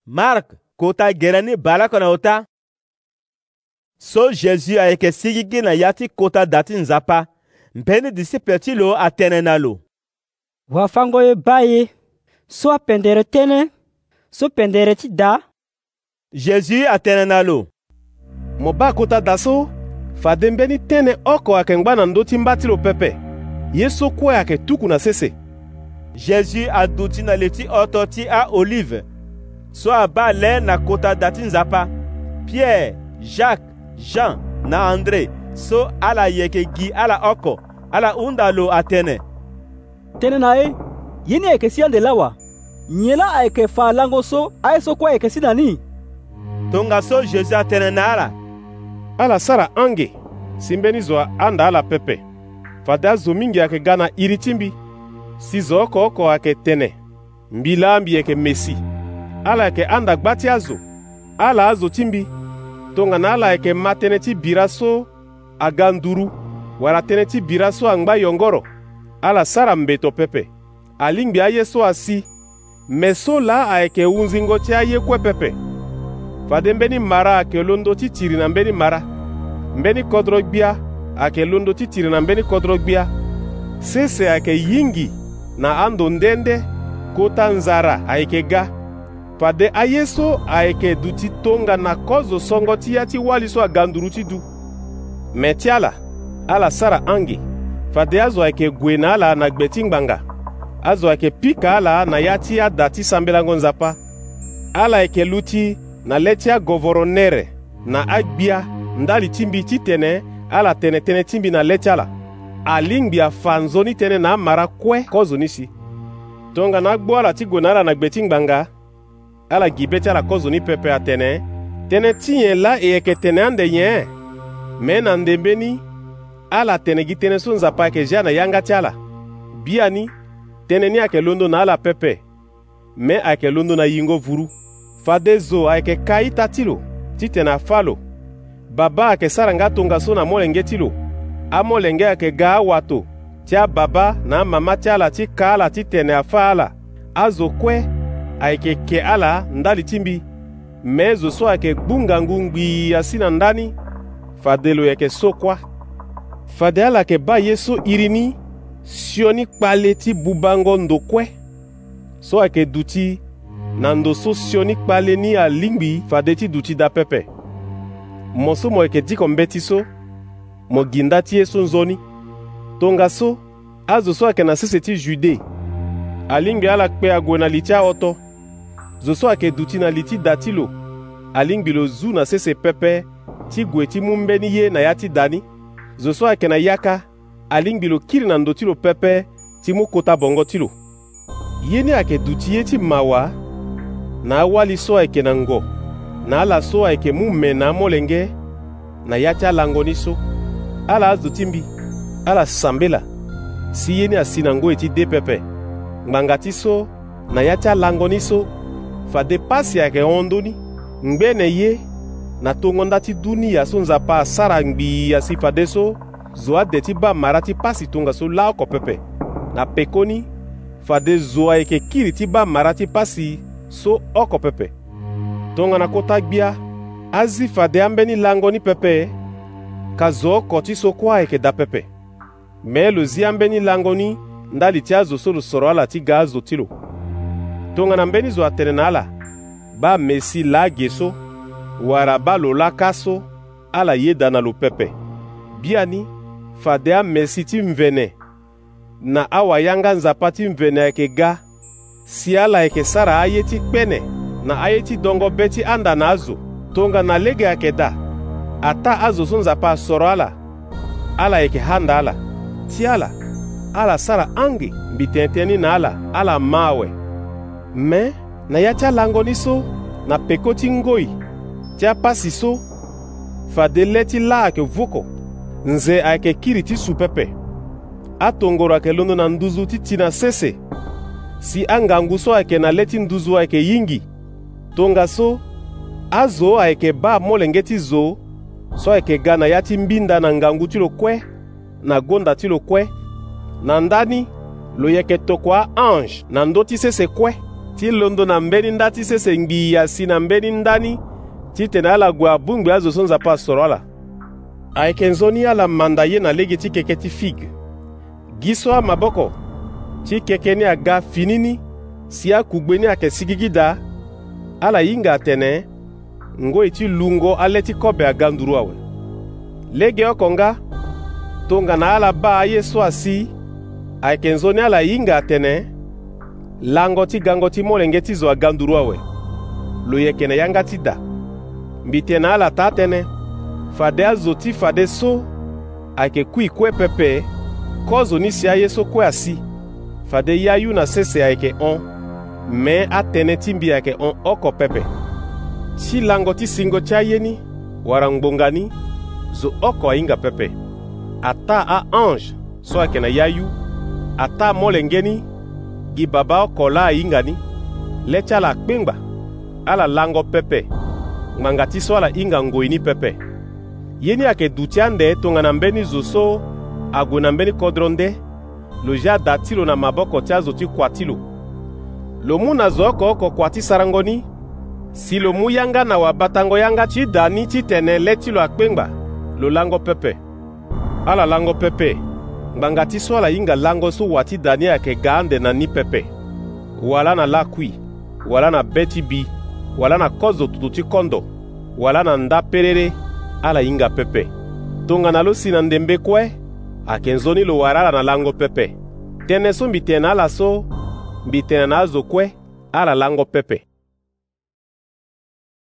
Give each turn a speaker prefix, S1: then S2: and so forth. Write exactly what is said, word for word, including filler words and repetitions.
S1: Mark kota gerani balakona ota. So Jésus a yeke sigigi na yati kota dati nzapa. Mpeni disciple ti lo atene na lo.
S2: Wafango ye baye. So apendere tene. So pendere ti da.
S1: Jésus atene na lo.
S3: Mo ba kota daso. Fade mbeni tene oko ake ngba na ndoti mbati lo pepe. Yeso kwe ake tuku na sese.
S1: Jésus a duti na leti oto ti a olive. So aba le na kota dati nzapa. Pierre, Jacques, Jean na André. So ala yeke gi ala oko. Ala unda lo atene.
S2: Tene na e. Yini eke si ande lawa. Nyela eke fa lango so. Ae so kwa eke si nani.
S1: Tonga so Jésus atene na ala.
S3: Ala sara ange. Simbeni zoa anda ala pepe. Fada zo mingi ake gana iritimbi. Si zo oko oko ake tene. Mbila ambi eke mesi. Ala eke anda gbati azo. Ala azo timbi. Tonga na ala eke matene ti biraso aganduru. Wala tene ti biraso angba yongoro. Ala sara mbeto pepe. Alingbi aye so asi. Meso la a eke unzingo ti aye kwe pepe. Fade mbeni mara ake londo ti tiri na mbeni mara. Mbeni kodro gbia ake londo ti tiri na mbeni kodro gbia. Sese ake yingi na ando ndende kota nzara ake ga. Fade ayeso ake duti tonga na kozo songo ti ya ti wali so aganduru ti du. Metiala ala sara angi. Fade azo ake gwe na ala na gbeti ngbanga. Azo ake pika ala na yati ya dati sambelango nzapa. Ala ake luti na letia govoronere na agbia ndali timbi ti tene ala tene tene timbi na letiala. Alingbi a fanzoni tene na mara kwe kozo nisi. Tonga na gbo ala ti gonala na gbeti ngbanga. Ala gibeti ala kozo ni pepe a tene. Tene tiye la e eke tene ande nye. Men ande beni. Ala tene gi tene so nzapa eke jana yanga ti ala. Biani. Tene ni ake londo na ala pepe. Me ake londo na yingo vuru. Fade zo ake kaita tilo. Tite na falo. Baba ake saranga tonga so na molenge tilo. A molenge ake ga wato. Tia baba na mama ti ala ti ka ala ti tene afa ala. Azo kwe. Ake ke ala ndali timbi. Mezo so ake gbunga ngungbi asina ndani. Fade lo yake so kwa. Fade ala ke ba yeso irini. Sioni kpale ti bubango ndokwe. So ake duti. Nando so sioni kpale ni a lingbi. Fade ti duti da pepe. Moso mo eke diko mbeti so. Mo ginda ti yeso nzoni. Tonga so. Azo so ake na sese ti jude. Alingbi ala kpe agwe na liti a oto. Zo so ake duti na liti datilo. Alingbi lo zu na sese pepe. Ti gwe ti mumbeni ye na yati dani. Zo so ake na yaka. Alingbi lo kiri na ndotilo pepe. Ti mu kota bongo tilo. Yeni ake duti ye ti mawa. Na wali so ake na ngo. Na ala so ake mume na molenge. Na yati alangoni so. Ala azo timbi. Ala sambela. Si yeni asina ngo eti de pepe. Ngangati so. Na yati alangoni so. Fade pasi ake ondoni. Ngbene ye. Na tongonda ti duni ya so nzapa sara ngbi ya si fade so. Zoa deti ba marati pasi tonga so lao ko pepe. Na pekoni. Fade zoa eke kiri ti ba marati pasi so oko pepe. Tonga na kota gbia. Azi fade ambeni langoni pepe. Ka zo koti so kwa eke da pepe. Me lo zi ambeni langoni. Ndali ti azo so lo soro ala ti ga azo tilo. Tonga na mbeni zo atene na ala. Ba mesi la geso. Wara ba lo la kaso. Ala ye dana lo pepe. Biani. Fade a mesi ti mvene. Na awa yanga nzapa ti mvene eke ga. Si ala eke sara aye ti kpene. Na aye ti dongo beti anda na azo. Tonga na lege ake da. Ata azo so nzapa soro ala. Ala eke handa ala. Ti ala. Ala sara ange. Mbitenteni na ala. Ala mawe. Me. Na ya tia langoni so. Na peko ti ngoi. Tia pasi so. Fade leti la ake vuko. Nze ake kiri ti su pepe. Atongoro ake londo na nduzu ti tina sese. Si angangu so ake na leti nduzu ake yingi. Tonga so. Azo ake ba molenge ti zo. So ake ga na yati mbinda na ngangu ti lo kwe. Na gonda ti lo kwe. Na ndani. Lo yeke tokwa ange. Na ndo ti sese kwe. ti londo na mbeni nda ti sese ngbii ya si na mbeni ndani ti tene ala gue abungbe azo so nzapa soro ala. Ayeke nzoni ala manda ye na lege ti keke ti figue. Gi so amaboko ti keke ni aga finini si akugbe ni ayeke sigi da ala hinga atene ngoi ti lungo ale ti kobe aga nduru awe. Lege oko nga tongana ala ba ye so asi ayeke nzoni ala hinga atene lango ti gango ti molenge ti zo aga nduru awe lo yeke na yanga ti da. Mbi tene ala ta tënë fade azo ti fade so ayeke kui kue pepe kozo ni si aye so kue asi fade yayu na sese ayeke hon me atene ti mbi ayeke hon oko pepe ti lango ti singo ti aye ni wara ngbonga ni zo oko ahinga pepe ata aange so ayeke na yayu ata molenge ni gi baba oko la ahinga ni le ti ala akpengba ala lango pepe ngbanga ti so ala hinga ngoi ni pepe. Ye ni ayeke duti ande tongana mbeni zo so ague na mbeni kodro nde lo ja ada ti lo na maboko ti azo ti kua ti lo. Lo mu na zo oko oko kua ti sarango ni si lo mu yanga na wabatango yanga ti da ni ti tene le ti lo akpengba lo lango pepe ala lango pepe ngbanga ti so ala hinga lango so wa ti da ni ayeke ga ande na ni pepe wala na lakui wala na be ti bi wala na kozo tutu ti kondo wala na nda perere ala hinga pepe tongana lo si na ndembe kue ayeke nzoni lo wara ala na lango pepe tënë so mbi tene ala so mbi tene na azo kue ala lango pepe.